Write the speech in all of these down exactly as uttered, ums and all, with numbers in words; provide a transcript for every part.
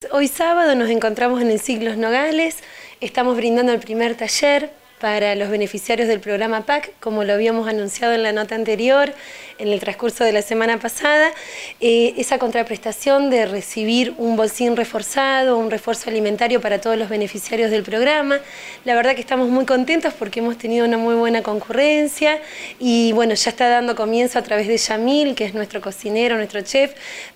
Hoy sábado nos encontramos en el Siglos Nogales, estamos brindando el primer taller para los beneficiarios del programa P A C, como lo habíamos anunciado en la nota anterior, en el transcurso de la semana pasada, eh, esa contraprestación de recibir un bolsín reforzado, un refuerzo alimentario para todos los beneficiarios del programa. La verdad que estamos muy contentos porque hemos tenido una muy buena concurrencia y bueno, ya está dando comienzo a través de Yamil, que es nuestro cocinero, nuestro chef,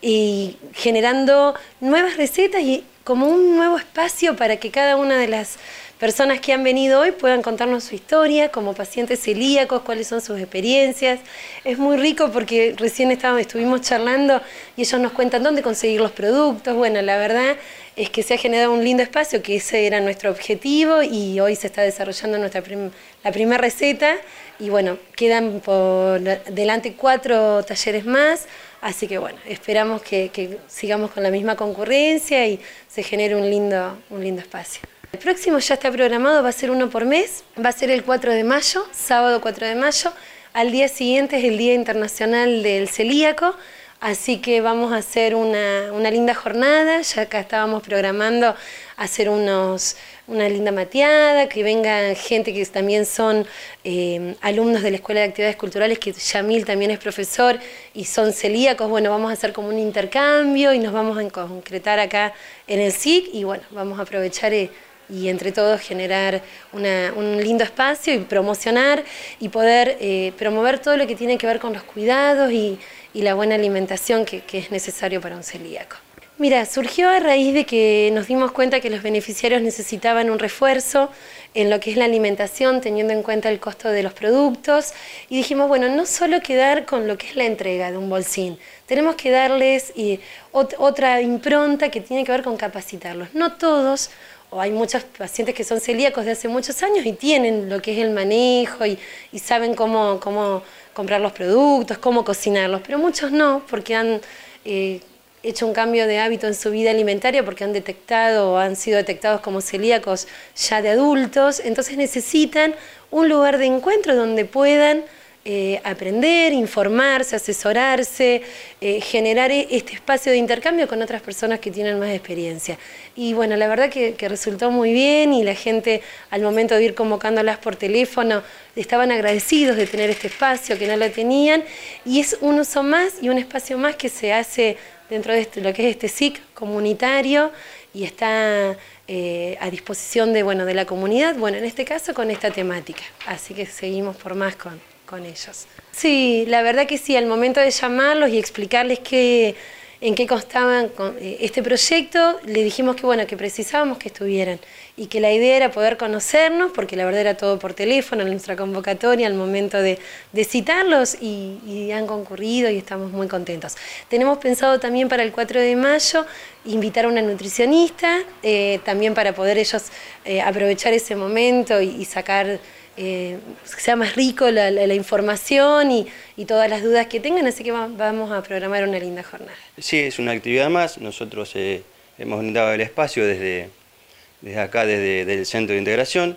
y generando nuevas recetas y como un nuevo espacio para que cada una de las personas que han venido hoy puedan contarnos su historia como pacientes celíacos, cuáles son sus experiencias. Es muy rico porque recién estábamos, estuvimos charlando y ellos nos cuentan dónde conseguir los productos. Bueno, la verdad es que se ha generado un lindo espacio, que ese era nuestro objetivo y hoy se está desarrollando nuestra prim la primera receta y bueno, quedan por delante cuatro talleres más, así que bueno, esperamos que, que sigamos con la misma concurrencia y se genere un lindo, un lindo espacio. El próximo ya está programado, va a ser uno por mes, va a ser el cuatro de mayo, sábado cuatro de mayo, al día siguiente es el Día Internacional del Celíaco, así que vamos a hacer una, una linda jornada, ya acá estábamos programando hacer unos, una linda mateada, que venga gente que también son eh, alumnos de la Escuela de Actividades Culturales, que Yamil también es profesor y son celíacos. Bueno, vamos a hacer como un intercambio y nos vamos a concretar acá en el S I C y bueno, vamos a aprovechar eh, y entre todos generar una, un lindo espacio y promocionar y poder eh, promover todo lo que tiene que ver con los cuidados y, y la buena alimentación que, que es necesario para un celíaco. Mira, surgió a raíz de que nos dimos cuenta que los beneficiarios necesitaban un refuerzo en lo que es la alimentación, teniendo en cuenta el costo de los productos, y dijimos, bueno, no solo quedar con lo que es la entrega de un bolsín, tenemos que darles y, ot otra impronta que tiene que ver con capacitarlos. No todos, o hay muchos pacientes que son celíacos de hace muchos años y tienen lo que es el manejo y, y saben cómo, cómo comprar los productos, cómo cocinarlos, pero muchos no, porque han eh, hecho un cambio de hábito en su vida alimentaria, porque han detectado o han sido detectados como celíacos ya de adultos, entonces necesitan un lugar de encuentro donde puedan Eh, aprender, informarse, asesorarse, eh, generar este espacio de intercambio con otras personas que tienen más experiencia. Y bueno, la verdad que, que resultó muy bien y la gente al momento de ir convocándolas por teléfono estaban agradecidos de tener este espacio, que no lo tenían, y es un uso más y un espacio más que se hace dentro de este, lo que es este S I C comunitario y está eh, a disposición de, bueno, de la comunidad, bueno, en este caso con esta temática, así que seguimos por más con con ellos. Sí, la verdad que sí, al momento de llamarlos y explicarles qué, en qué constaba este proyecto, le dijimos que bueno, que precisábamos que estuvieran y que la idea era poder conocernos, porque la verdad era todo por teléfono, en nuestra convocatoria al momento de, de citarlos y, y han concurrido y estamos muy contentos. Tenemos pensado también para el cuatro de mayo invitar a una nutricionista, eh, también para poder ellos eh, aprovechar ese momento y, y sacar Eh, que sea más rico la, la, la información y, y todas las dudas que tengan, así que va, vamos a programar una linda jornada. Sí, es una actividad más, nosotros eh, hemos brindado el espacio desde, desde acá, desde el Centro de Integración,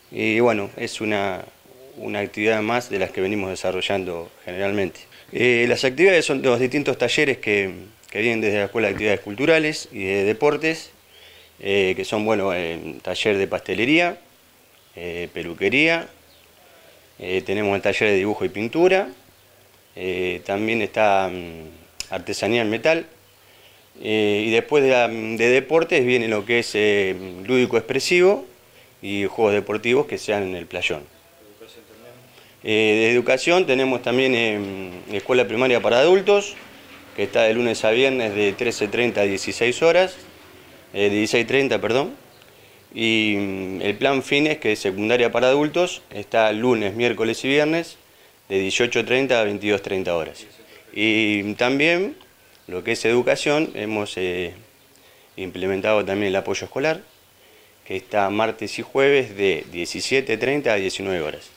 y bueno, es una, una actividad más de las que venimos desarrollando generalmente. Eh, las actividades son los distintos talleres que, que vienen desde la Escuela de Actividades Culturales y de Deportes, eh, que son, bueno, eh, taller de pastelería, Eh, peluquería, eh, tenemos el taller de dibujo y pintura, eh, también está um, artesanía en metal, eh, y después de, de deportes viene lo que es eh, lúdico expresivo y juegos deportivos que sean en el playón. Eh, de educación tenemos también eh, escuela primaria para adultos, que está de lunes a viernes de trece treinta a dieciséis horas, eh, dieciséis treinta, perdón. Y el plan Fines, que es secundaria para adultos, está lunes, miércoles y viernes de dieciocho treinta a veintidós treinta horas. Y también lo que es educación, hemos eh, implementado también el apoyo escolar, que está martes y jueves de diecisiete treinta a diecinueve horas.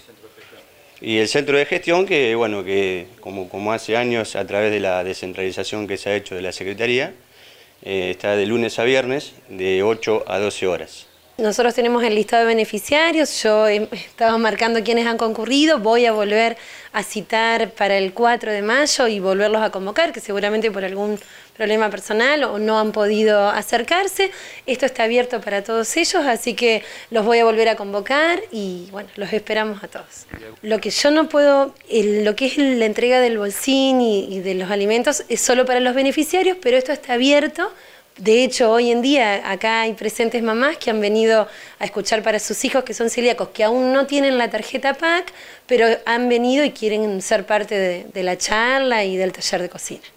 Y el centro de gestión, que bueno, que como, como hace años a través de la descentralización que se ha hecho de la Secretaría, Eh, está de lunes a viernes de ocho a doce horas. Nosotros tenemos el listado de beneficiarios, yo he estado marcando quienes han concurrido, voy a volver a citar para el cuatro de mayo y volverlos a convocar, que seguramente por algún problema personal o no han podido acercarse. Esto está abierto para todos ellos, así que los voy a volver a convocar y bueno, los esperamos a todos. Lo que yo no puedo, el, lo que es la entrega del bolsín y, y de los alimentos es solo para los beneficiarios, pero esto está abierto. De hecho, hoy en día acá hay presentes mamás que han venido a escuchar para sus hijos que son celíacos, que aún no tienen la tarjeta P A C, pero han venido y quieren ser parte de, de la charla y del taller de cocina.